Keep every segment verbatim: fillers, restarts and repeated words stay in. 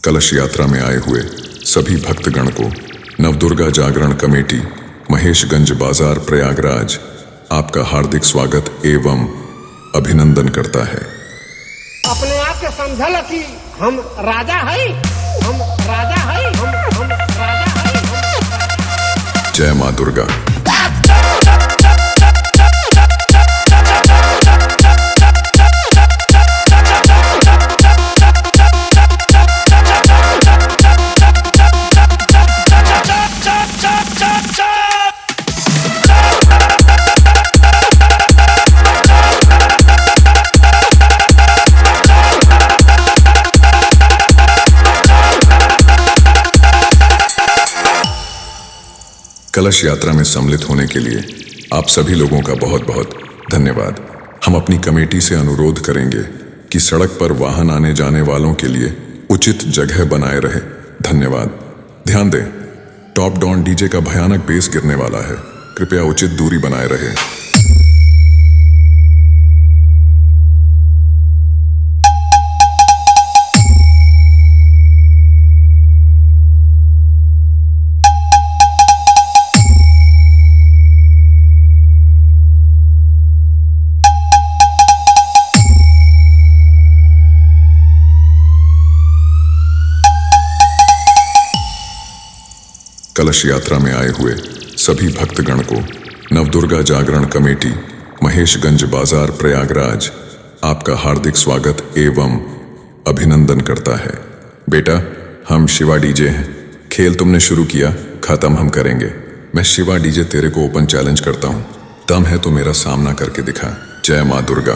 कलश यात्रा में आए हुए सभी भक्तगण को नवदुर्गा जागरण कमेटी महेशगंज बाजार प्रयागराज आपका हार्दिक स्वागत एवं अभिनंदन करता है। अपने आप के समझल कि हम राजा है, हम राजा है, हम हम राजा है। जय मां दुर्गा। कलश यात्रा में सम्मिलित होने के लिए आप सभी लोगों का बहुत बहुत धन्यवाद। हम अपनी कमेटी से अनुरोध करेंगे कि सड़क पर वाहन आने जाने वालों के लिए उचित जगह बनाए रहे। धन्यवाद। ध्यान दें, टॉप डॉन डीजे का भयानक बेस गिरने वाला है, कृपया उचित दूरी बनाए रहे। कलश यात्रा में आए हुए सभी भक्तगण को नवदुर्गा जागरण कमेटी महेशगंज बाजार प्रयागराज आपका हार्दिक स्वागत एवं अभिनंदन करता है। बेटा, हम शिवा डीजे हैं। खेल तुमने शुरू किया, खत्म हम करेंगे। मैं शिवा डीजे तेरे को ओपन चैलेंज करता हूं, दम है तो मेरा सामना करके दिखा। जय मां दुर्गा।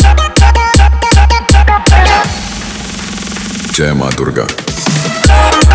जय मां दुर्गा।